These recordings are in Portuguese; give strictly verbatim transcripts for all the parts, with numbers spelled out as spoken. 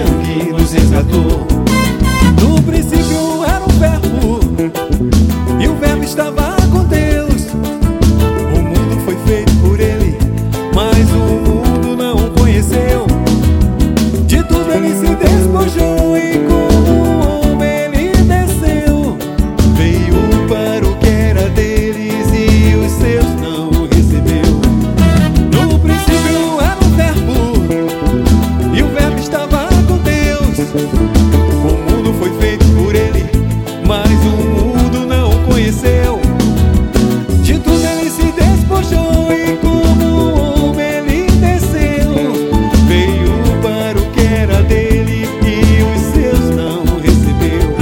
sangue nos resgatou. No princípio era o verbo, e o verbo estava com Deus. O mundo foi feito por ele, mas o mundo não o conheceu. De tudo ele se despojou e como um homem ele desceu. Veio para o que era deles e os seus não recebeu. No princípio era o verbo, e o verbo estava com Deus. O mundo foi feito por ele, mas o mundo não o conheceu. De tudo ele se despojou e como um homem ele desceu. Veio para o que era dele e os seus não recebeu.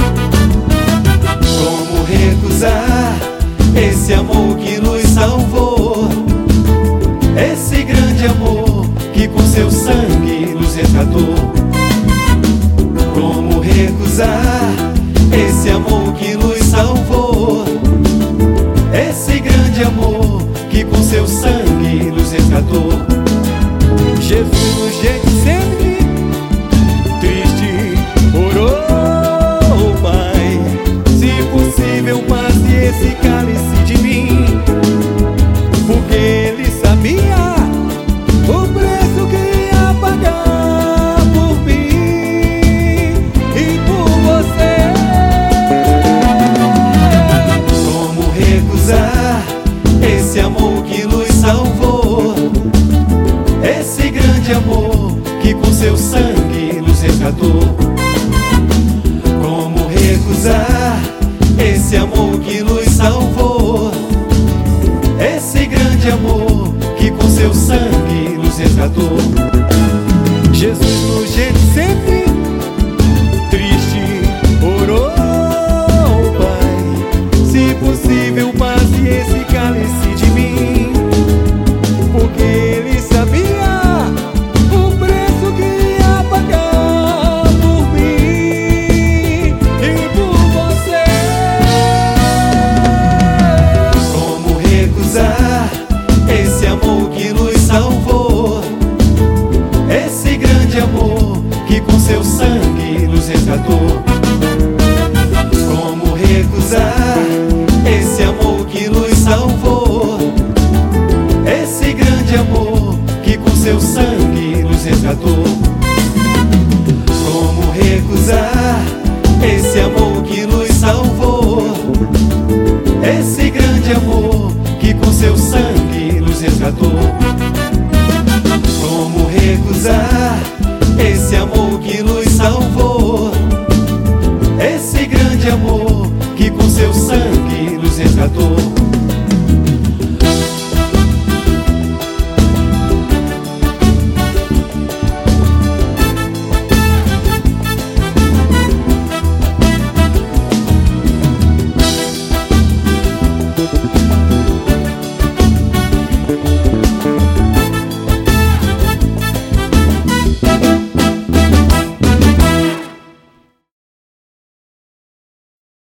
Como recusar esse amor que nos salvou? Esse grande amor que com seu sangue nos resgatou. Como recusar esse amor que nos salvou? Esse grande amor que com seu sangue nos resgatou. Jesus no Getsemane, triste, orou: Pai, se possível passe esse cálice de mim. Porque ele sabia o preço que ia pagar por mim e por você. Como recusar esse amor que nos salvou? Esse grande amor que com seu sangue nos resgatou. Como recusar esse amor que nos salvou? Esse grande amor que com seu sangue nos resgatou. Jesus no Getsemane, triste, orou: Pai, se possível passe esse cálice de mim. Porque ele sabia o preço que ia pagar por mim e por você. Como recusar esse amor que nos salvou? Esse grande amor que com seu sangue nos resgatou. Como recusar esse amor que nos salvou? Esse grande amor que com seu sangue nos resgatou. Como recusar esse amor que nos salvou? Esse grande amor que com seu sangue nos resgatou. Como recusar esse amor que nos salvou? Esse grande amor que com seu sangue nos resgatou.